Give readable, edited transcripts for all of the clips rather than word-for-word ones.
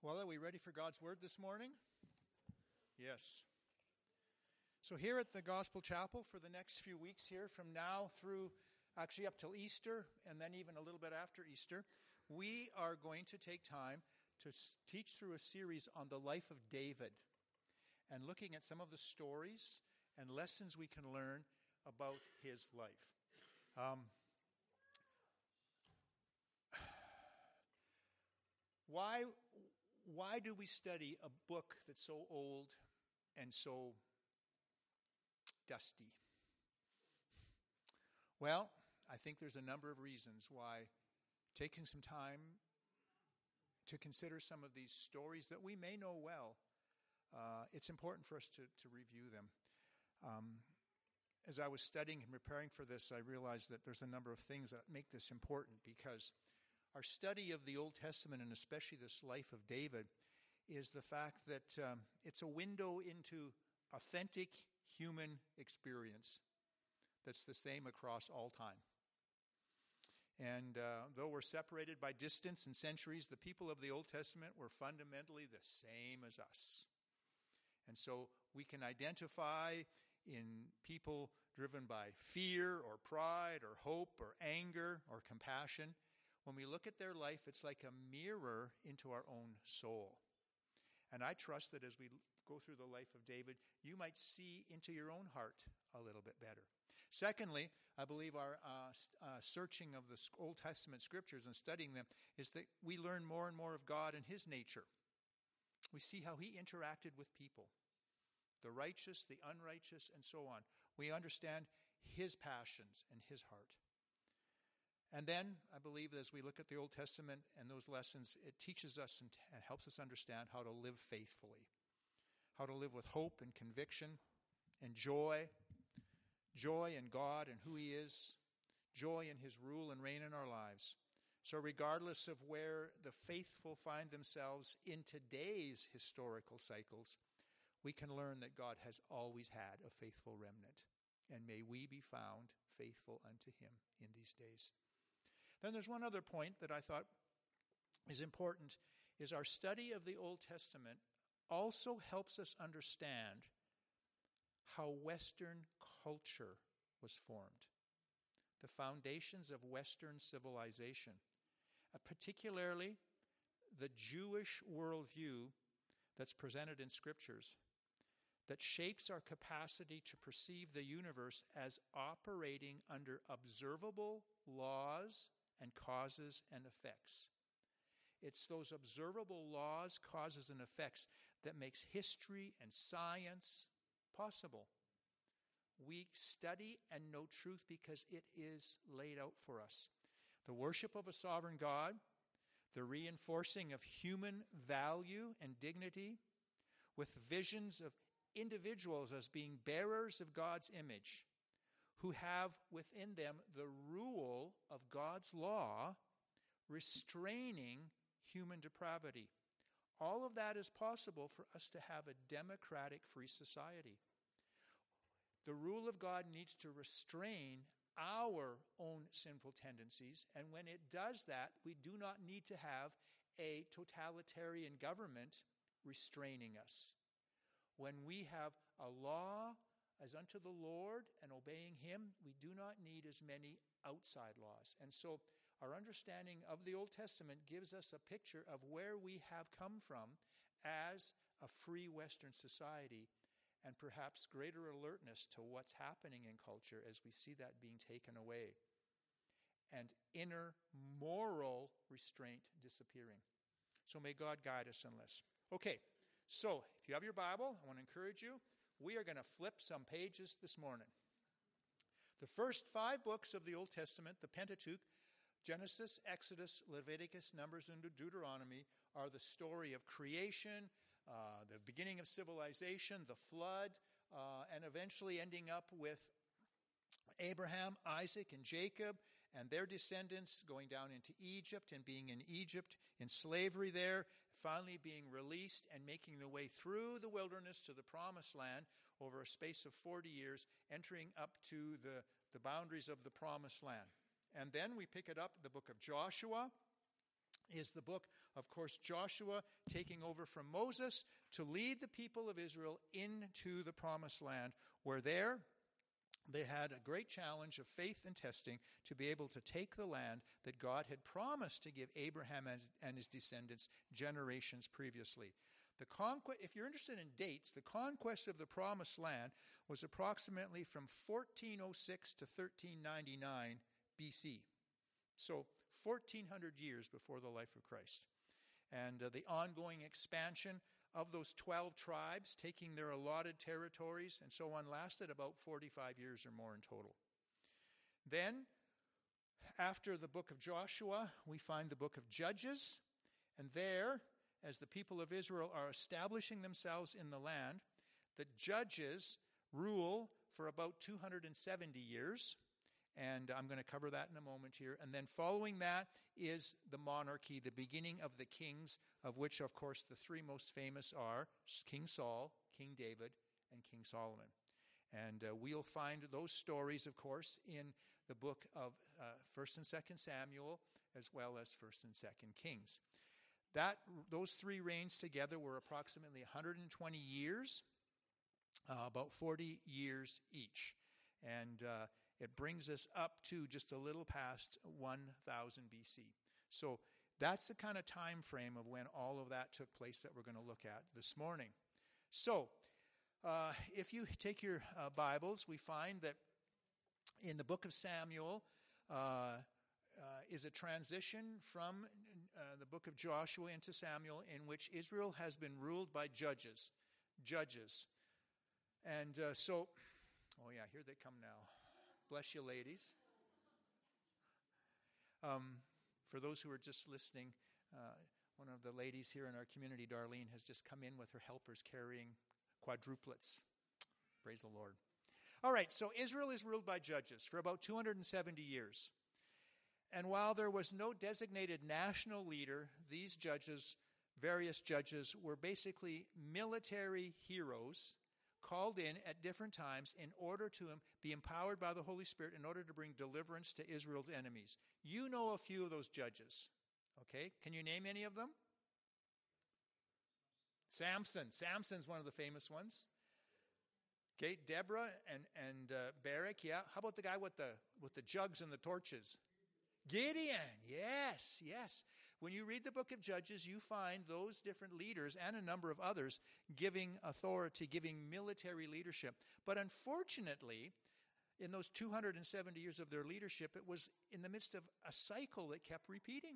Well, are we ready for God's Word this morning? Yes. So here at the Gospel Chapel for the next few weeks here, from now through actually up till Easter, and then even a little bit after Easter, we are going to take time to teach through a series on the life of David and looking at some of the stories and lessons we can learn about his life. Why do we study a book that's so old and so dusty? Well, I think there's a number of reasons why taking some time to consider some of these stories that we may know well, it's important for us to review them. As I was studying and preparing for this, I realized that there's a number of things that make this important because our study of the Old Testament, and especially this life of David, is the fact that it's a window into authentic human experience that's the same across all time. And though we're separated by distance and centuries, the people of the Old Testament were fundamentally the same as us. And so we can identify in people driven by fear or pride or hope or anger or compassion. When we look at their life, it's like a mirror into our own soul. And I trust that as we go through the life of David, you might see into your own heart a little bit better. Secondly, I believe our searching of the Old Testament scriptures and studying them is that we learn more and more of God and his nature. We see how he interacted with people, the righteous, the unrighteous, and so on. We understand his passions and his heart. And then, I believe, as we look at the Old Testament and those lessons, it teaches us and helps us understand how to live faithfully, how to live with hope and conviction and joy in God and who he is, joy in his rule and reign in our lives. So regardless of where the faithful find themselves in today's historical cycles, we can learn that God has always had a faithful remnant. And may we be found faithful unto him in these days. Then there's one other point that I thought is important, is our study of the Old Testament also helps us understand how Western culture was formed, the foundations of Western civilization, particularly the Jewish worldview that's presented in scriptures that shapes our capacity to perceive the universe as operating under observable laws and causes and effects. It's those observable laws, causes, and effects that makes history and science possible. We study and know truth because it is laid out for us. The worship of a sovereign God, the reinforcing of human value and dignity, with visions of individuals as being bearers of God's image, who have within them the rule of God's law, restraining human depravity. All of that is possible for us to have a democratic, free society. The rule of God needs to restrain our own sinful tendencies, and when it does that, we do not need to have a totalitarian government restraining us. When we have a law as unto the Lord and obeying him, we do not need as many outside laws. And so our understanding of the Old Testament gives us a picture of where we have come from as a free Western society, and perhaps greater alertness to what's happening in culture as we see that being taken away, and inner moral restraint disappearing. So may God guide us in this. Okay, so if you have your Bible, I want to encourage you. We are going to flip some pages this morning. The first 5 books of the Old Testament, the Pentateuch, Genesis, Exodus, Leviticus, Numbers, and Deuteronomy, are the story of creation, the beginning of civilization, the flood, and eventually ending up with Abraham, Isaac, and Jacob, and their descendants going down into Egypt and being in Egypt in slavery there, finally being released and making their way through the wilderness to the promised land over a space of 40 years, entering up to the boundaries of the promised land. And then we pick it up, the book of Joshua, is the book, of course, Joshua taking over from Moses to lead the people of Israel into the promised land, where there they had a great challenge of faith and testing to be able to take the land that God had promised to give Abraham and his descendants generations previously. If you're interested in dates, the conquest of the promised land was approximately from 1406 to 1399 BC. So 1,400 years before the life of Christ. And the ongoing expansion of those 12 tribes, taking their allotted territories and so on, lasted about 45 years or more in total. Then, after the book of Joshua, we find the book of Judges. And there, as the people of Israel are establishing themselves in the land, the judges rule for about 270 years. And I'm going to cover that in a moment here. And then following that is the monarchy, the beginning of the kings, of which, of course, the three most famous are King Saul, King David, and King Solomon. And we'll find those stories, of course, in the book of 1st and 2nd Samuel, as well as 1st and 2nd Kings. Those three reigns together were approximately 120 years, about 40 years each. And it brings us up to just a little past 1000 BC. So that's the kind of time frame of when all of that took place that we're going to look at this morning. So if you take your Bibles, we find that in the book of Samuel is a transition from the book of Joshua into Samuel, in which Israel has been ruled by judges. And so, oh yeah, here they come now. Bless you, ladies. For those who are just listening, one of the ladies here in our community, Darlene, has just come in with her helpers carrying quadruplets. Praise the Lord. All right, so Israel is ruled by judges for about 270 years. And while there was no designated national leader, these judges, various judges, were basically military heroes called in at different times in order to be empowered by the Holy Spirit in order to bring deliverance to Israel's enemies. You know a few of those judges. Okay, can you name any of them? Samson. Samson's one of the famous ones. Okay, Deborah and Barak. Yeah. How about the guy with the jugs and the torches? Gideon. Yes. When you read the book of Judges, you find those different leaders and a number of others giving authority, giving military leadership. But unfortunately, in those 270 years of their leadership, it was in the midst of a cycle that kept repeating.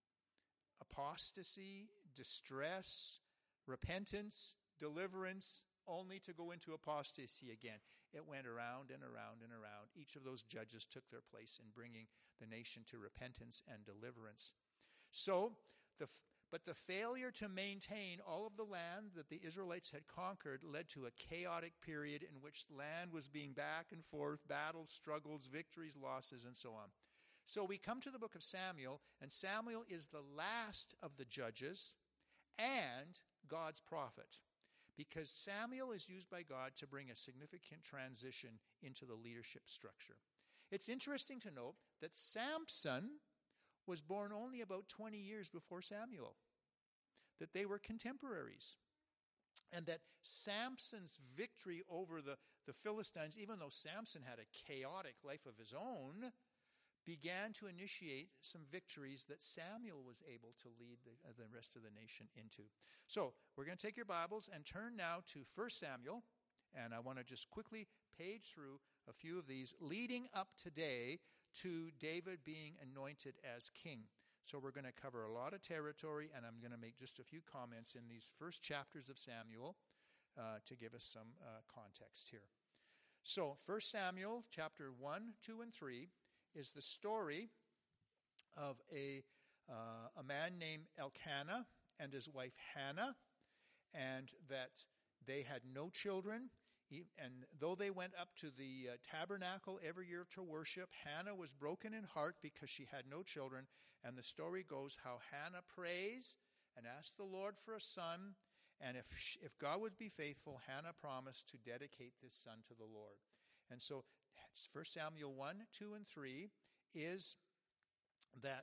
Apostasy, distress, repentance, deliverance, only to go into apostasy again. It went around and around and around. Each of those judges took their place in bringing the nation to repentance and deliverance. So, but the failure to maintain all of the land that the Israelites had conquered led to a chaotic period in which land was being back and forth, battles, struggles, victories, losses, and so on. So we come to the book of Samuel, and Samuel is the last of the judges and God's prophet, because Samuel is used by God to bring a significant transition into the leadership structure. It's interesting to note that Samson was born only about 20 years before Samuel, that they were contemporaries, and that Samson's victory over the Philistines, even though Samson had a chaotic life of his own, began to initiate some victories that Samuel was able to lead the rest of the nation into. So we're going to take your Bibles and turn now to 1 Samuel, and I want to just quickly page through a few of these leading up today to David being anointed as king. So we're going to cover a lot of territory, and I'm going to make just a few comments in these first chapters of Samuel to give us some context here. So 1 Samuel chapter 1, 2, and 3 is the story of a man named Elkanah and his wife Hannah, and that they had no children. And though they went up to the tabernacle every year to worship, Hannah was broken in heart because she had no children. And the story goes how Hannah prays and asks the Lord for a son. And if God would be faithful, Hannah promised to dedicate this son to the Lord. And so 1 Samuel 1, 2, and 3 is that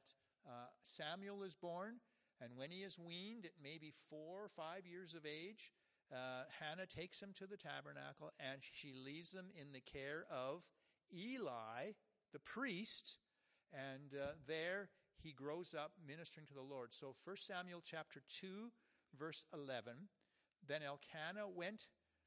Samuel is born, and when he is weaned, it may be 4 or 5 years of age, Hannah takes him to the tabernacle, and she leaves him in the care of Eli, the priest, and there he grows up ministering to the Lord. So 1 Samuel chapter 2, verse 11, then Elkanah went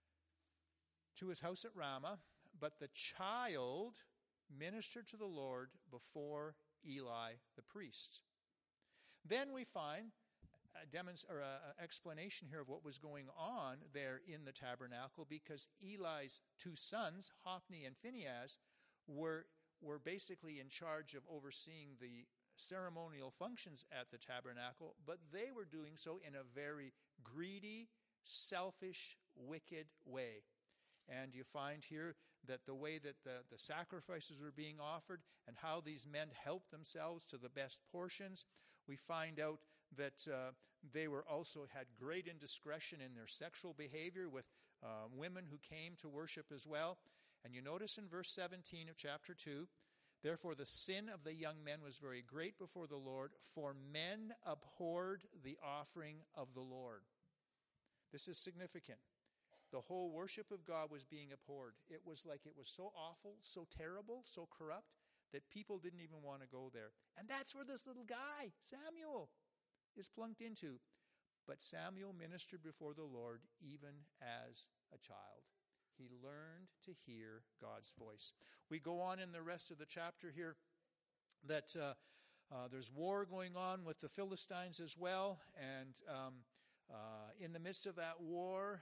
to his house at Ramah, but the child ministered to the Lord before Eli the priest. Then we find an explanation here of what was going on there in the tabernacle, because Eli's 2 sons, Hophni and Phinehas, were basically in charge of overseeing the ceremonial functions at the tabernacle, but they were doing so in a very greedy, selfish, wicked way. And you find here that the way that the sacrifices were being offered and how these men helped themselves to the best portions, we find out that they were also had great indiscretion in their sexual behavior with women who came to worship as well. And you notice in verse 17 of chapter 2, therefore the sin of the young men was very great before the Lord, for men abhorred the offering of the Lord. This is significant. The whole worship of God was being abhorred. It was so awful, so terrible, so corrupt, that people didn't even want to go there. And that's where this little guy, Samuel, is plunked into. But Samuel ministered before the Lord even as a child. He learned to hear God's voice. We go on in the rest of the chapter here that there's war going on with the Philistines as well. And in the midst of that war,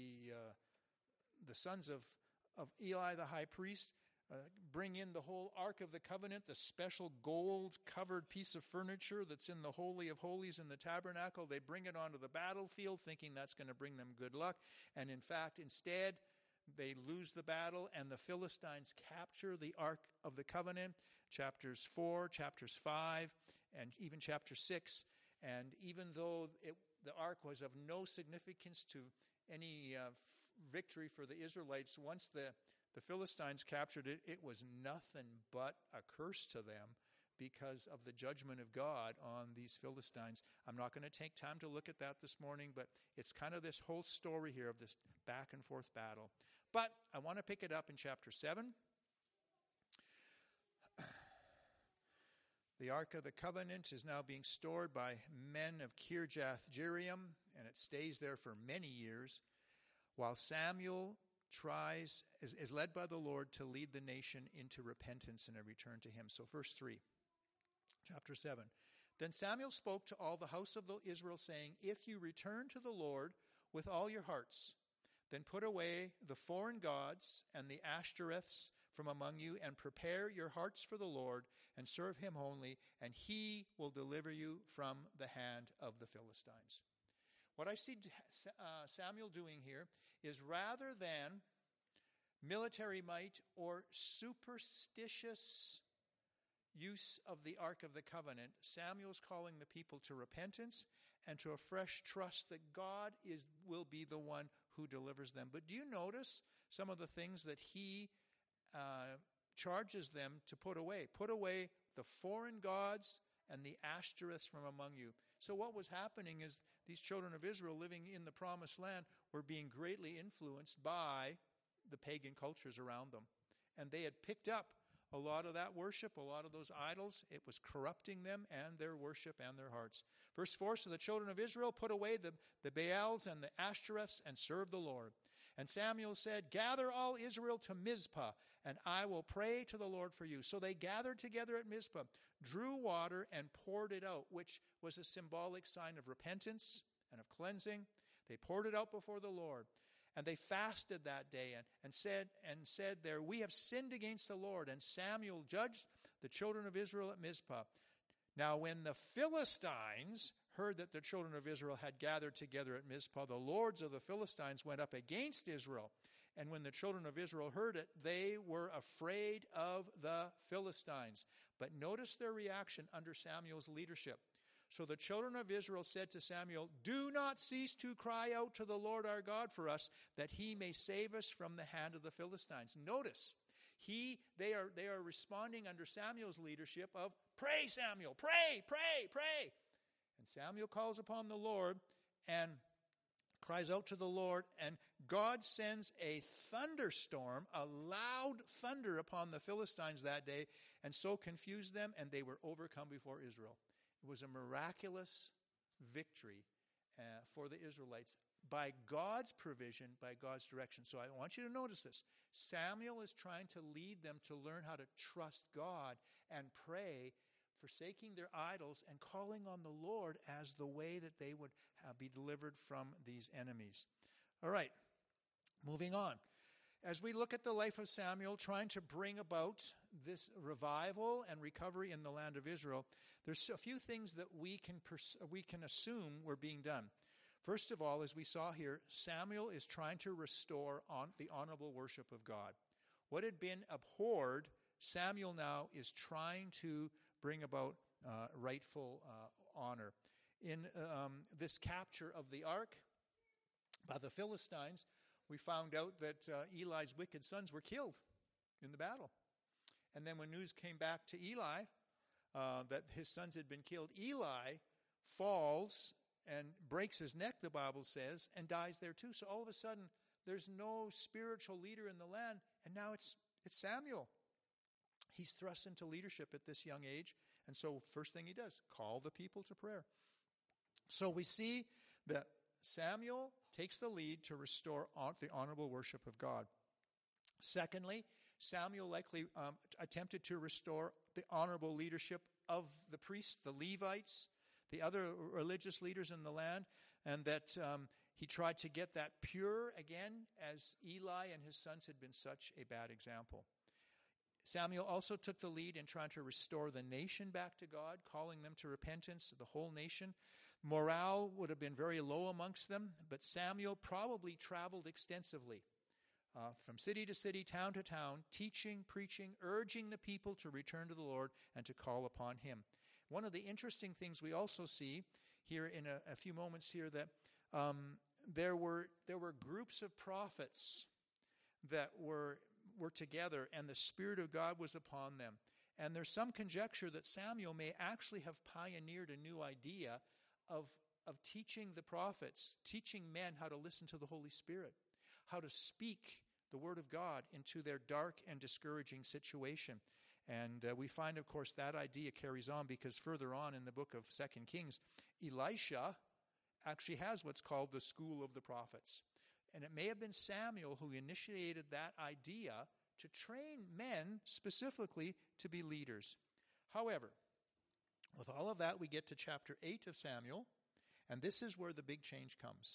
the sons of Eli, the high priest, bring in the whole Ark of the Covenant, the special gold-covered piece of furniture that's in the Holy of Holies in the tabernacle. They bring it onto the battlefield, thinking that's going to bring them good luck. And in fact, instead, they lose the battle, and the Philistines capture the Ark of the Covenant, chapters 4, chapters 5, and even chapter 6. And even though the Ark was of no significance to any victory for the Israelites, once the Philistines captured it, it was nothing but a curse to them because of the judgment of God on these Philistines. I'm not going to take time to look at that this morning, but it's kind of this whole story here of this back and forth battle. But I want to pick it up in chapter 7. The Ark of the Covenant is now being stored by men of Kirjath Jearim, and it stays there for many years, while Samuel is led by the Lord to lead the nation into repentance and a return to him. So verse 3, chapter 7. Then Samuel spoke to all the house of Israel, saying, if you return to the Lord with all your hearts, then put away the foreign gods and the Ashtoreths from among you, and prepare your hearts for the Lord, and serve him only, and he will deliver you from the hand of the Philistines. What I see Samuel doing here is, rather than military might or superstitious use of the Ark of the Covenant, Samuel's calling the people to repentance and to a fresh trust that God will be the one who delivers them. But do you notice some of the things that he charges them to put away? Put away the foreign gods and the Ashtoreths from among you. So what was happening is these children of Israel living in the promised land were being greatly influenced by the pagan cultures around them. And they had picked up a lot of that worship, a lot of those idols. It was corrupting them and their worship and their hearts. Verse 4, so the children of Israel put away the Baals and the Ashtoreths and served the Lord. And Samuel said, gather all Israel to Mizpah, and I will pray to the Lord for you. So they gathered together at Mizpah, drew water, and poured it out, which was a symbolic sign of repentance and of cleansing. They poured it out before the Lord. And they fasted that day and said there, we have sinned against the Lord. And Samuel judged the children of Israel at Mizpah. Now when the Philistines heard that the children of Israel had gathered together at Mizpah, the lords of the Philistines went up against Israel. And when the children of Israel heard it, they were afraid of the Philistines. But notice their reaction under Samuel's leadership. So the children of Israel said to Samuel, do not cease to cry out to the Lord our God for us, that he may save us from the hand of the Philistines. Notice, they are responding under Samuel's leadership of Pray, Samuel, pray, pray, pray. And Samuel calls upon the Lord and cries out to the Lord, and God sends a thunderstorm, a loud thunder upon the Philistines that day, and so confused them, and they were overcome before Israel. It was a miraculous victory for the Israelites by God's provision, by God's direction. So I want you to notice this. Samuel is trying to lead them to learn how to trust God and pray, forsaking their idols and calling on the Lord as the way that they would be delivered from these enemies. All right, moving on. As we look at the life of Samuel trying to bring about this revival and recovery in the land of Israel, there's a few things that we can assume were being done. First of all, as we saw here, Samuel is trying to restore the honorable worship of God. What had been abhorred, Samuel now is trying to bring about rightful honor. In this capture of the ark by the Philistines, we found out that Eli's wicked sons were killed in the battle. And then when news came back to Eli that his sons had been killed, Eli falls and breaks his neck, the Bible says, and dies there too. So all of a sudden, there's no spiritual leader in the land, and now it's Samuel. He's thrust into leadership at this young age, and so first thing he does, call the people to prayer. So we see that Samuel takes the lead to restore the honorable worship of God. Secondly, Samuel likely attempted to restore the honorable leadership of the priests, the Levites, the other religious leaders in the land, and that he tried to get that pure again, as Eli and his sons had been such a bad example. Samuel also took the lead in trying to restore the nation back to God, calling them to repentance, the whole nation. Morale would have been very low amongst them, but Samuel probably traveled extensively from city to city, town to town, teaching, preaching, urging the people to return to the Lord and to call upon him. One of the interesting things we also see here in a few moments here, that there were groups of prophets that were together, and the Spirit of God was upon them. And there's some conjecture that Samuel may actually have pioneered a new idea of teaching the prophets, teaching men how to listen to the Holy Spirit, how to speak the Word of God into their dark and discouraging situation. And we find, of course, that idea carries on, because further on in the book of 2 Kings, Elisha actually has what's called the School of the Prophets. And it may have been Samuel who initiated that idea to train men specifically to be leaders. However, with all of that, we get to chapter 8 of Samuel, and this is where the big change comes.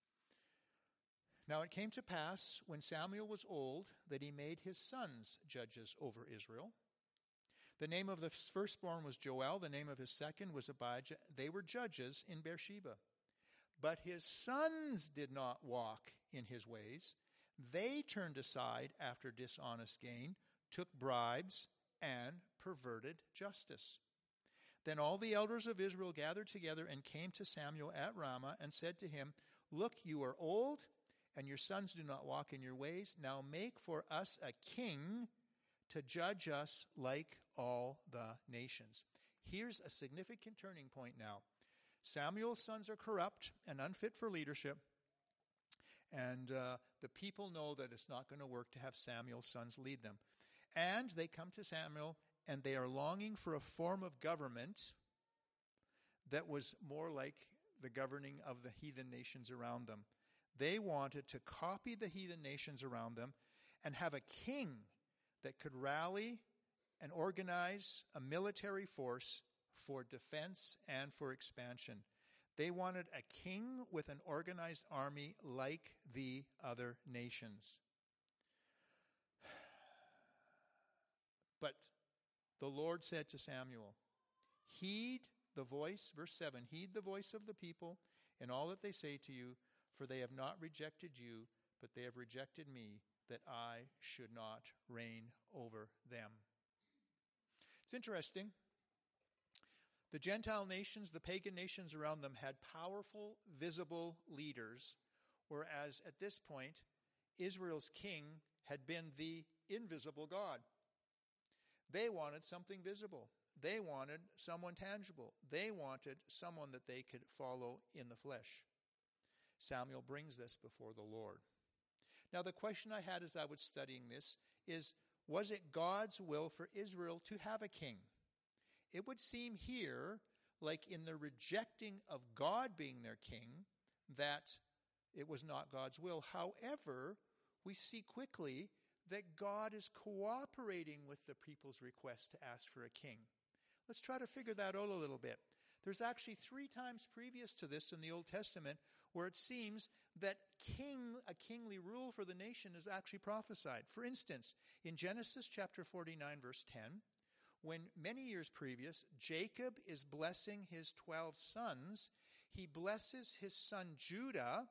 Now it came to pass, when Samuel was old, that he made his sons judges over Israel. The name of the firstborn was Joel, the name of his second was Abijah. They were judges in Beersheba. But his sons did not walk in his ways. They turned aside after dishonest gain, took bribes, and perverted justice. Then all the elders of Israel gathered together and came to Samuel at Ramah and said to him, "Look, you are old, and your sons do not walk in your ways. Now make for us a king to judge us like all the nations." Here's a significant turning point now. Samuel's sons are corrupt and unfit for leadership, and the people know that it's not going to work to have Samuel's sons lead them. And they come to Samuel, and they are longing for a form of government that was more like the governing of the heathen nations around them. They wanted to copy the heathen nations around them and have a king that could rally and organize a military force for defense and for expansion. They wanted a king with an organized army like the other nations. But the Lord said to Samuel, "Heed the voice," verse 7, "heed the voice of the people in all that they say to you, for they have not rejected you, but they have rejected me, that I should not reign over them." It's interesting. The Gentile nations, the pagan nations around them, had powerful, visible leaders, whereas at this point, Israel's king had been the invisible God. They wanted something visible. They wanted someone tangible. They wanted someone that they could follow in the flesh. Samuel brings this before the Lord. Now, the question I had as I was studying this is, was it God's will for Israel to have a king? It would seem here, like in the rejecting of God being their king, that it was not God's will. However, we see quickly that God is cooperating with the people's request to ask for a king. Let's try to figure that out a little bit. There's actually 3 times previous to this in the Old Testament where it seems that a kingly rule for the nation is actually prophesied. For instance, in Genesis chapter 49, verse 10, when many years previous, Jacob is blessing his 12 sons, he blesses his son Judah,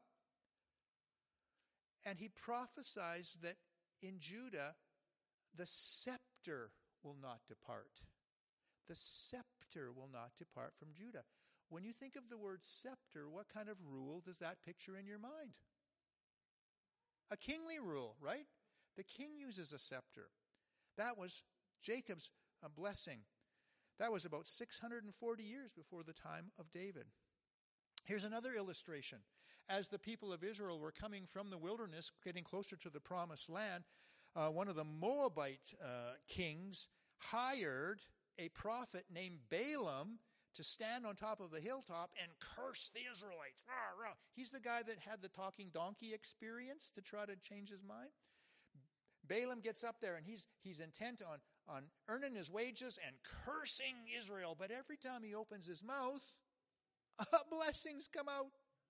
and he prophesies that in Judah, the scepter will not depart. The scepter will not depart from Judah. When you think of the word scepter, what kind of rule does that picture in your mind? A kingly rule, right? The king uses a scepter. That was Jacob's blessing. That was about 640 years before the time of David. Here's another illustration. As the people of Israel were coming from the wilderness, getting closer to the promised land, one of the Moabite kings hired a prophet named Balaam to stand on top of the hilltop and curse the Israelites. Rah, rah. He's the guy that had the talking donkey experience to try to change his mind. Balaam gets up there and he's intent on earning his wages and cursing Israel. But every time he opens his mouth, blessings come out.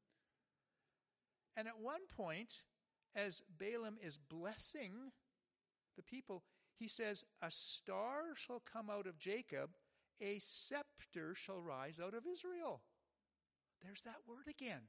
And at one point, as Balaam is blessing the people, he says, "A star shall come out of Jacob, a scepter shall rise out of Israel." There's that word again.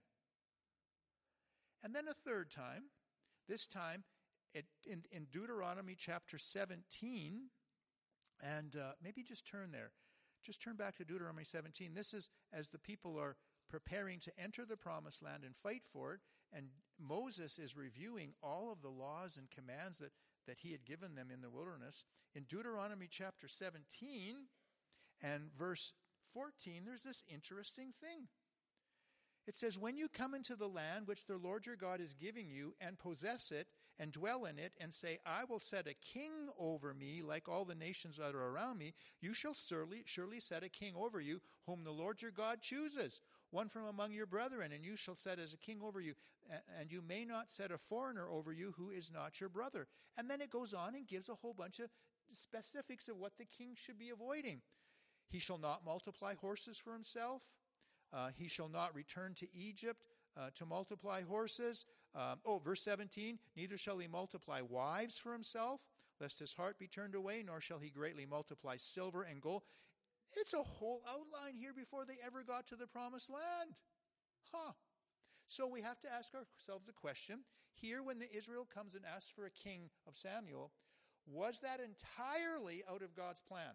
And then a third time, this time in Deuteronomy chapter 17, and maybe just turn there. Just turn back to Deuteronomy 17. This is as the people are preparing to enter the promised land and fight for it, and Moses is reviewing all of the laws and commands that he had given them in the wilderness. In Deuteronomy chapter 17 and verse 14, there's this interesting thing. It says, "When you come into the land which the Lord your God is giving you and possess it and dwell in it and say, 'I will set a king over me like all the nations that are around me,' you shall surely set a king over you whom the Lord your God chooses, one from among your brethren, and you shall set as a king over you. And you may not set a foreigner over you who is not your brother." And then it goes on and gives a whole bunch of specifics of what the king should be avoiding. "He shall not multiply horses for himself. He shall not return to Egypt to multiply horses." Verse 17, "Neither shall he multiply wives for himself, lest his heart be turned away, nor shall he greatly multiply silver and gold." It's a whole outline here before they ever got to the promised land. So we have to ask ourselves the question, here when the Israel comes and asks for a king of Samuel, was that entirely out of God's plan?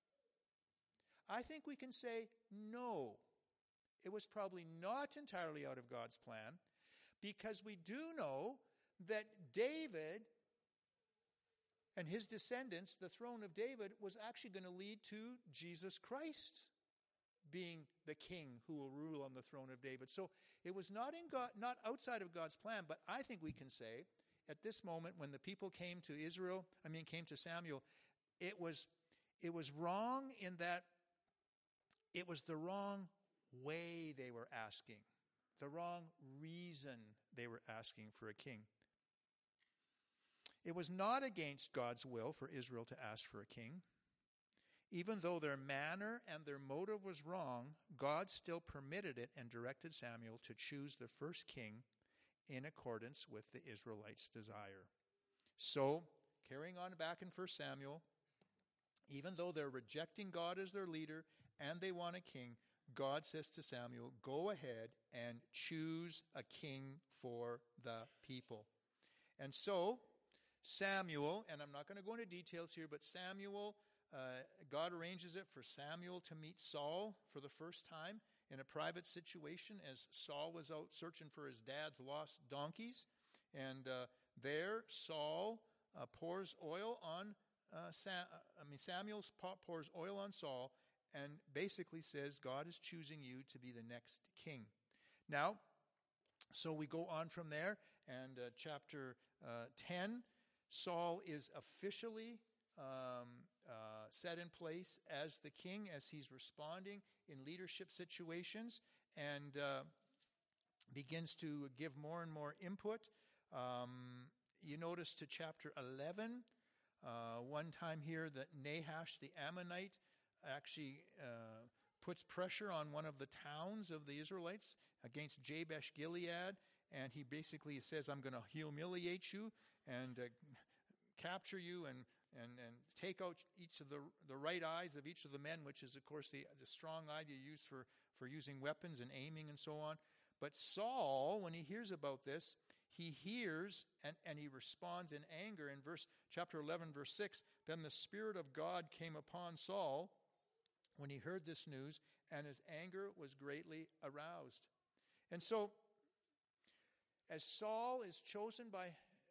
I think we can say no. It was probably not entirely out of God's plan, because we do know that David and his descendants, the throne of David, was actually going to lead to Jesus Christ being the king who will rule on the throne of David. So it was not outside of God's plan, but I think we can say at this moment when the people came to Samuel, it was wrong in that it was the wrong way they were asking, the wrong reason they were asking for a king. It was not against God's will for Israel to ask for a king. Even though their manner and their motive was wrong, God still permitted it and directed Samuel to choose the first king in accordance with the Israelites' desire. So, carrying on back in 1 Samuel, even though they're rejecting God as their leader and they want a king, God says to Samuel, "Go ahead and choose a king for the people." And so, Samuel, and I'm not going to go into details here, but Samuel, God arranges it for Samuel to meet Saul for the first time in a private situation as Saul was out searching for his dad's lost donkeys. And there, Saul pours oil on, Samuel pours oil on Saul and basically says God is choosing you to be the next king. Now, so we go on from there, and chapter 10, Saul is officially set in place as the king, as he's responding in leadership situations, and begins to give more and more input. You notice to chapter 11, one time here that Nahash the Ammonite actually puts pressure on one of the towns of the Israelites against Jabesh Gilead, and he basically says, I'm going to humiliate you and capture you and take out each of the right eyes of each of the men, which is, of course, the strong eye you use for using weapons and aiming and so on. But Saul, when he hears about this, he hears and he responds in anger. In chapter 11, verse 6, then the Spirit of God came upon Saul when he heard this news, and his anger was greatly aroused. And so, as Saul is chosen by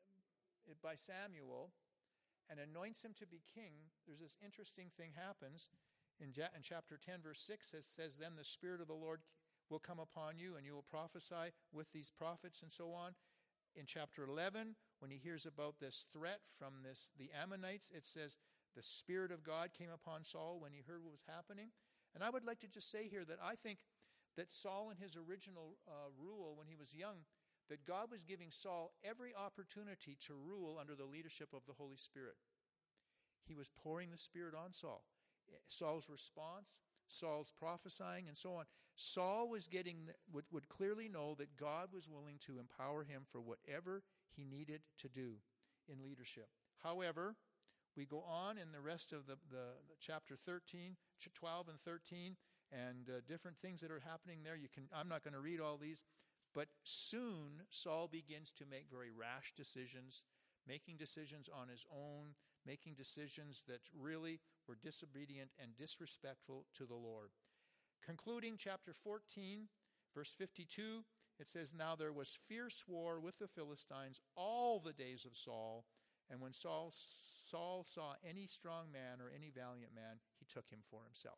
Samuel and anoints him to be king, there's this interesting thing happens. In chapter 10, verse 6, it says, then the Spirit of the Lord will come upon you, and you will prophesy with these prophets, and so on. In chapter 11, when he hears about this threat from the Ammonites, it says, the Spirit of God came upon Saul when he heard what was happening. And I would like to just say here that I think that Saul, in his original rule when he was young, that God was giving Saul every opportunity to rule under the leadership of the Holy Spirit. He was pouring the Spirit on Saul. Saul's response, Saul's prophesying, and so on. Saul was would clearly know that God was willing to empower him for whatever he needed to do in leadership. However, we go on in the rest of the chapter 13, 12 and 13, and different things that are happening there. I'm not going to read all these, but soon Saul begins to make very rash decisions, making decisions on his own, making decisions that really were disobedient and disrespectful to the Lord. Concluding chapter 14, verse 52, it says, now there was fierce war with the Philistines all the days of Saul, and when Saul saw any strong man or any valiant man, he took him for himself.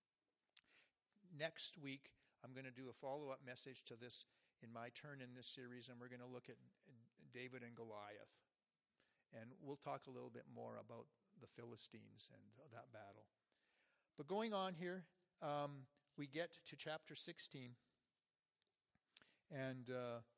Next week, I'm going to do a follow-up message to this in my turn in this series, and we're going to look at David and Goliath. And we'll talk a little bit more about the Philistines and that battle. But going on here, we get to chapter 16. And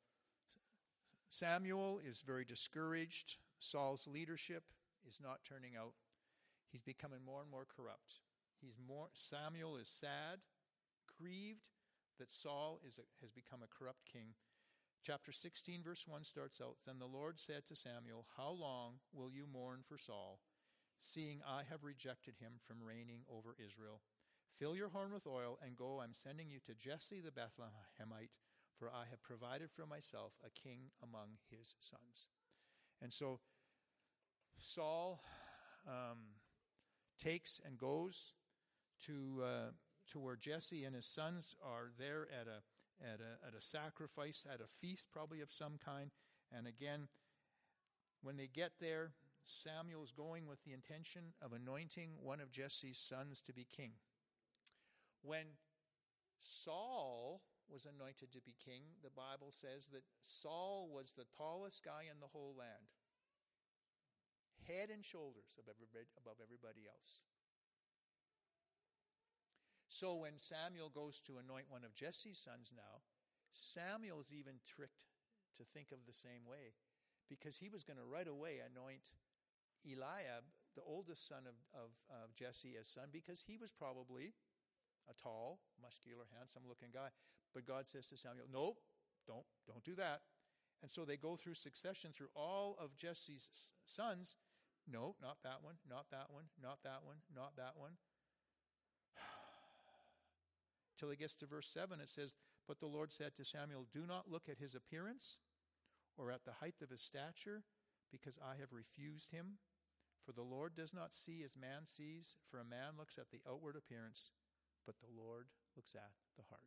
Samuel is very discouraged. Saul's leadership is not turning out. He's becoming more and more corrupt. Samuel is sad, grieved that Saul has become a corrupt king. Chapter 16, verse 1 starts out, then the Lord said to Samuel, how long will you mourn for Saul, seeing I have rejected him from reigning over Israel? Fill your horn with oil and go. I'm sending you to Jesse the Bethlehemite, for I have provided for myself a king among his sons. And so Saul takes and goes to where Jesse and his sons are there at a sacrifice, at a feast probably of some kind. And again, when they get there, Samuel's going with the intention of anointing one of Jesse's sons to be king. When Saul was anointed to be king, the Bible says that Saul was the tallest guy in the whole land, head and shoulders above everybody else. So when Samuel goes to anoint one of Jesse's sons now, Samuel is even tricked to think of the same way, because he was going to right away anoint Eliab, the oldest son of Jesse, as son, because he was probably a tall, muscular, handsome-looking guy. But God says to Samuel, nope, don't do that. And so they go through succession through all of Jesse's sons. No, not that one, not that one, not that one, not that one. Till it gets to verse 7, it says, but the Lord said to Samuel, do not look at his appearance or at the height of his stature, because I have refused him. For the Lord does not see as man sees, for a man looks at the outward appearance, but the Lord looks at the heart.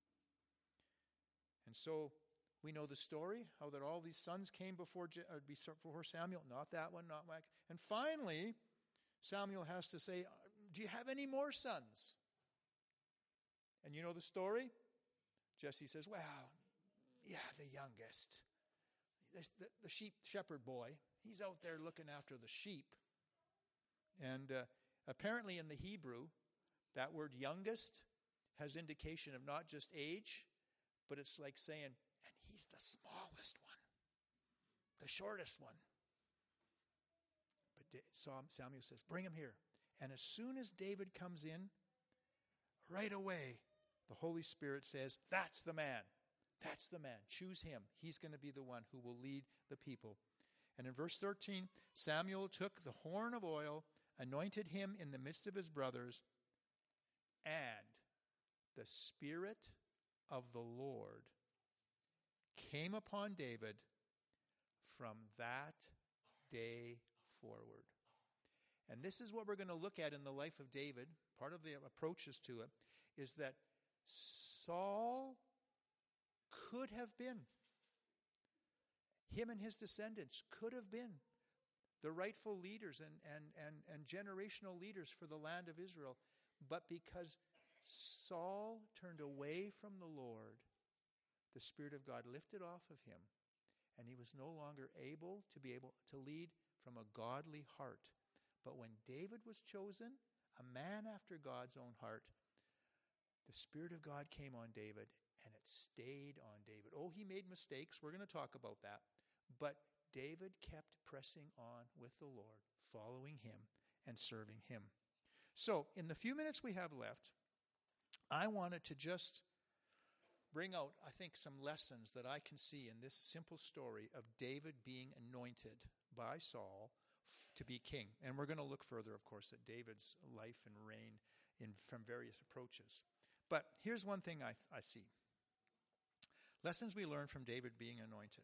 And so we know the story, how that all these sons came before Samuel. Not that one, not that. And finally, Samuel has to say, do you have any more sons? And you know the story? Jesse says, well, yeah, the youngest. The sheep shepherd boy. He's out there looking after the sheep. And apparently in the Hebrew, that word youngest has indication of not just age, but it's like saying, and he's the smallest one, the shortest one. But Samuel says, bring him here. And as soon as David comes in, right away, the Holy Spirit says, that's the man. That's the man. Choose him. He's going to be the one who will lead the people. And in verse 13, Samuel took the horn of oil, anointed him in the midst of his brothers, and the Spirit of the Lord came upon David from that day forward. And this is what we're going to look at in the life of David. Part of the approaches to it is that Saul could have been, him and his descendants could have been the rightful leaders and generational leaders for the land of Israel. But because Saul turned away from the Lord, the Spirit of God lifted off of him, and he was no longer able to lead from a godly heart. But when David was chosen, a man after God's own heart, the Spirit of God came on David, and it stayed on David. Oh, he made mistakes. We're going to talk about that. But David kept pressing on with the Lord, following him and serving him. So, in the few minutes we have left, I wanted to just bring out, I think, some lessons that I can see in this simple story of David being anointed by Saul to be king. And we're going to look further, of course, at David's life and reign from various approaches. But here's one thing I see. Lessons we learn from David being anointed.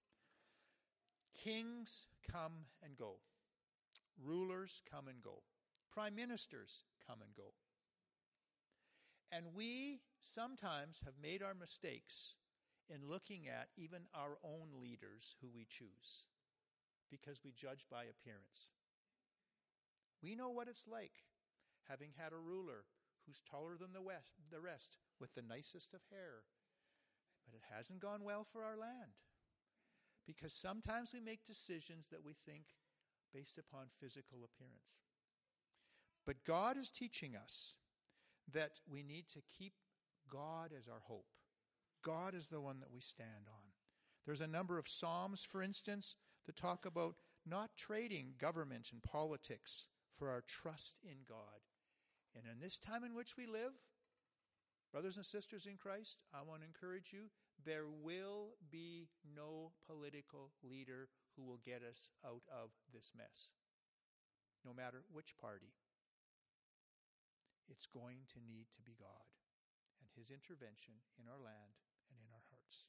Kings come and go. Rulers come and go. Prime ministers come and go. And we sometimes have made our mistakes in looking at even our own leaders who we choose, because we judge by appearance. We know what it's like having had a ruler who's taller than the rest with the nicest of hair. But it hasn't gone well for our land, because sometimes we make decisions that we think based upon physical appearance. But God is teaching us that we need to keep God as our hope. God is the one that we stand on. There's a number of Psalms, for instance, that talk about not trading government and politics for our trust in God. And in this time in which we live, brothers and sisters in Christ, I want to encourage you, there will be no political leader who will get us out of this mess, no matter which party. It's going to need to be God and his intervention in our land and in our hearts.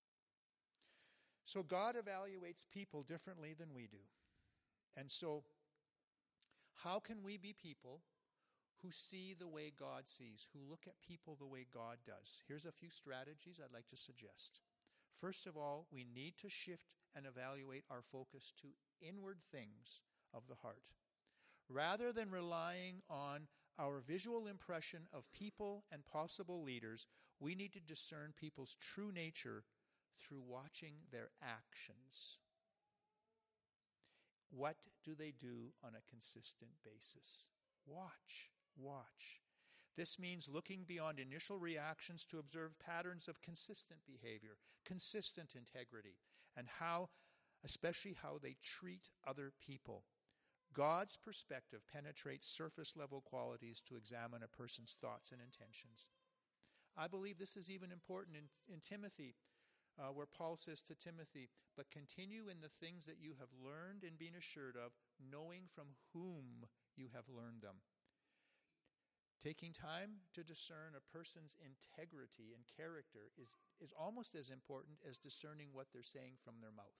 So God evaluates people differently than we do. And so how can we be people who see the way God sees, who look at people the way God does? Here's a few strategies I'd like to suggest. First of all, we need to shift and evaluate our focus to inward things of the heart. Rather than relying on our visual impression of people and possible leaders, we need to discern people's true nature through watching their actions. What do they do on a consistent basis? Watch. This means looking beyond initial reactions to observe patterns of consistent behavior, consistent integrity, and especially how they treat other people. God's perspective penetrates surface-level qualities to examine a person's thoughts and intentions. I believe this is even important in Timothy, where Paul says to Timothy, "But continue in the things that you have learned and been assured of, knowing from whom you have learned them." Taking time to discern a person's integrity and character is almost as important as discerning what they're saying from their mouth.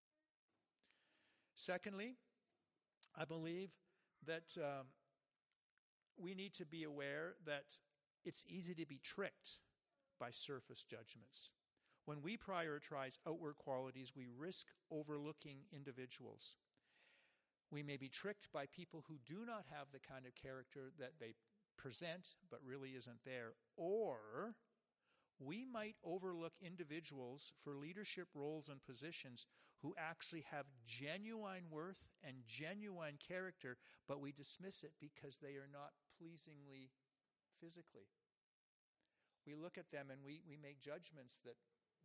Secondly, I believe that we need to be aware that it's easy to be tricked by surface judgments. When we prioritize outward qualities, we risk overlooking individuals. We may be tricked by people who do not have the kind of character that they present but really isn't there. Or we might overlook individuals for leadership roles and positions who actually have genuine worth and genuine character, but we dismiss it because they are not pleasingly physically. We look at them and we make judgments that,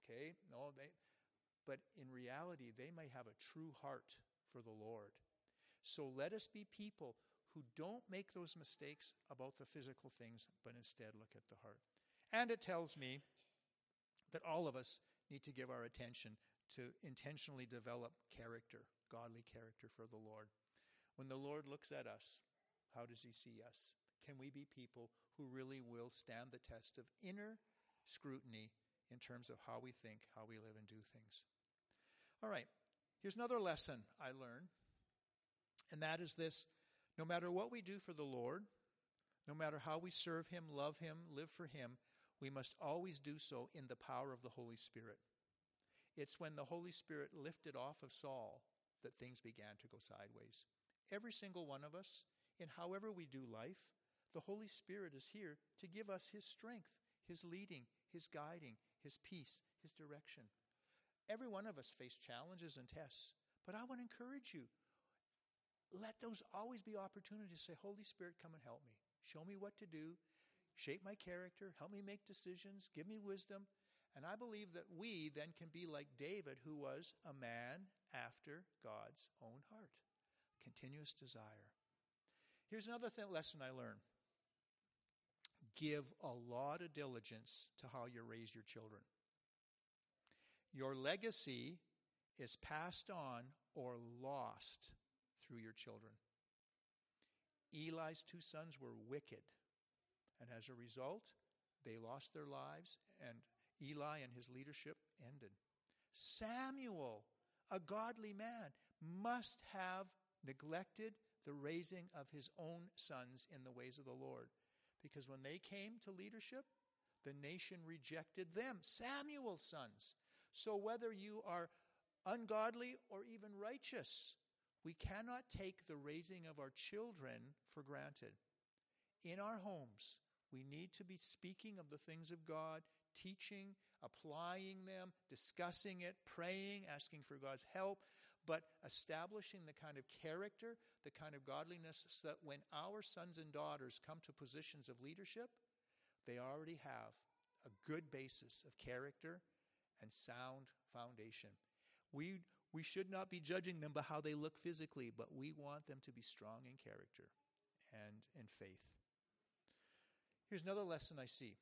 but in reality, they may have a true heart for the Lord. So let us be people who don't make those mistakes about the physical things, but instead look at the heart. And it tells me that all of us need to give our attention to intentionally develop character, godly character for the Lord. When the Lord looks at us, how does he see us? Can we be people who really will stand the test of inner scrutiny in terms of how we think, how we live and do things? All right, here's another lesson I learned, and that is this: no matter what we do for the Lord, no matter how we serve him, love him, live for him, we must always do so in the power of the Holy Spirit. It's when the Holy Spirit lifted off of Saul that things began to go sideways. Every single one of us, in however we do life, the Holy Spirit is here to give us his strength, his leading, his guiding, his peace, his direction. Every one of us face challenges and tests, but I want to encourage you. Let those always be opportunities to say, Holy Spirit, come and help me. Show me what to do. Shape my character. Help me make decisions. Give me wisdom. And I believe that we then can be like David, who was a man after God's own heart. Continuous desire. Here's another lesson I learned. Give a lot of diligence to how you raise your children. Your legacy is passed on or lost through your children. Eli's two sons were wicked, and as a result, they lost their lives, and Eli and his leadership ended. Samuel, a godly man, must have neglected the raising of his own sons in the ways of the Lord, because when they came to leadership, the nation rejected them, Samuel's sons. So whether you are ungodly or even righteous, we cannot take the raising of our children for granted. In our homes, we need to be speaking of the things of God, teaching, applying them, discussing it, praying, asking for God's help, but establishing the kind of character, the kind of godliness, so that when our sons and daughters come to positions of leadership, they already have a good basis of character and sound foundation. We should not be judging them by how they look physically, but we want them to be strong in character and in faith. Here's another lesson I see.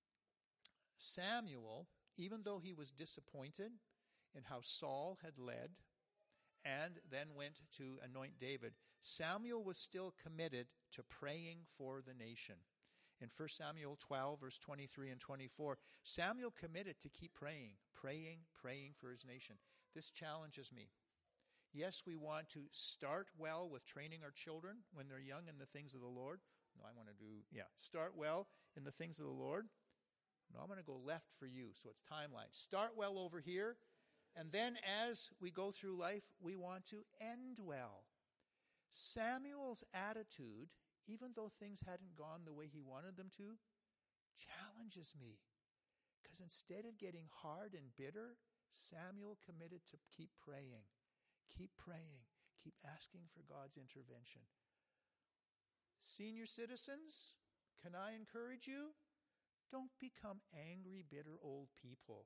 Samuel, even though he was disappointed in how Saul had led and then went to anoint David, Samuel was still committed to praying for the nation. In 1 Samuel 12, verse 23 and 24, Samuel committed to keep praying for his nation. This challenges me. Yes, we want to start well with training our children when they're young in the things of the Lord. Start well in the things of the Lord. No, I'm going to go left for you, so it's timeline. Start well over here, and then as we go through life, we want to end well. Samuel's attitude, even though things hadn't gone the way he wanted them to, challenges me. Because instead of getting hard and bitter, Samuel committed to keep praying, keep asking for God's intervention. Senior citizens, can I encourage you? Don't become angry, bitter old people.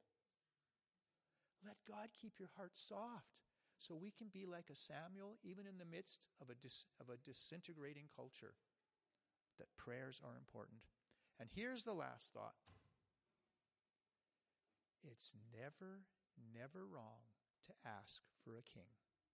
Let God keep your heart soft so we can be like a Samuel, even in the midst of a disintegrating culture, that prayers are important. And here's the last thought. It's never wrong to ask for a king.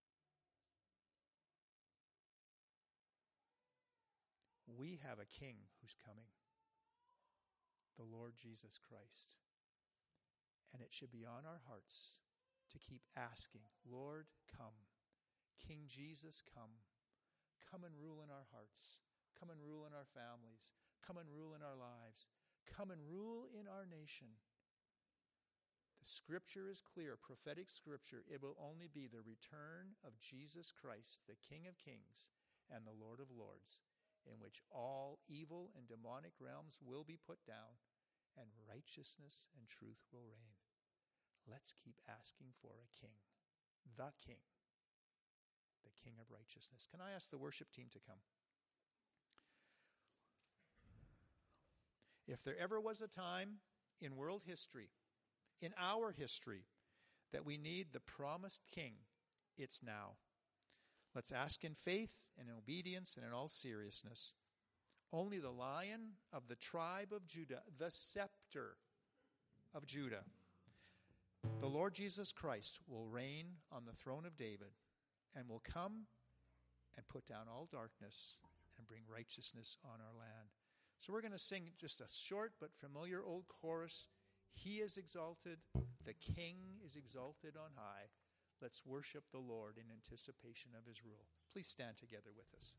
We have a king who's coming, the Lord Jesus Christ. And it should be on our hearts to keep asking, Lord, come. King Jesus, come. Come and rule in our hearts. Come and rule in our families. Come and rule in our lives. Come and rule in our nation. The scripture is clear, prophetic scripture. It will only be the return of Jesus Christ, the King of Kings and the Lord of Lords, in which all evil and demonic realms will be put down, and righteousness and truth will reign. Let's keep asking for a king, the king of righteousness. Can I ask the worship team to come? If there ever was a time in world history, in our history, that we need the promised king, it's now. Let's ask in faith and in obedience and in all seriousness. Only the Lion of the tribe of Judah, the scepter of Judah, the Lord Jesus Christ, will reign on the throne of David and will come and put down all darkness and bring righteousness on our land. So we're going to sing just a short but familiar old chorus. He is exalted, the King is exalted on high. Let's worship the Lord in anticipation of his rule. Please stand together with us.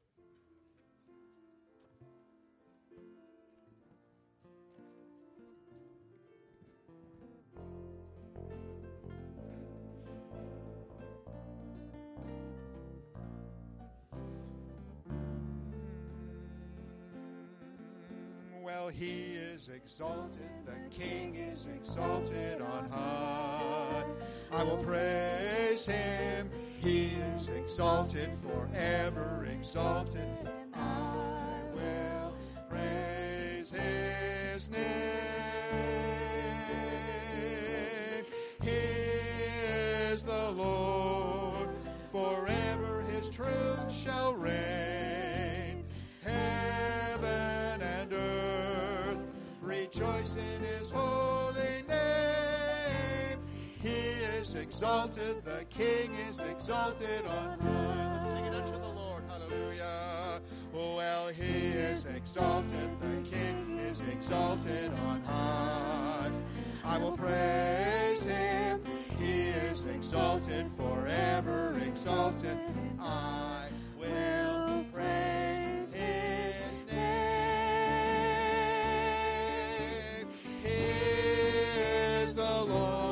Well, he is exalted, the King is exalted on high. I will praise him, he is exalted, forever exalted. I will praise his name. He is the Lord, forever his truth shall reign. Heaven and earth rejoice in his holy name. He is exalted, the King is exalted on high. Let's sing it unto the Lord. Hallelujah. Well, he is exalted, the King is exalted on high. I will praise him. He is exalted, forever exalted. I will praise his name. He is the Lord.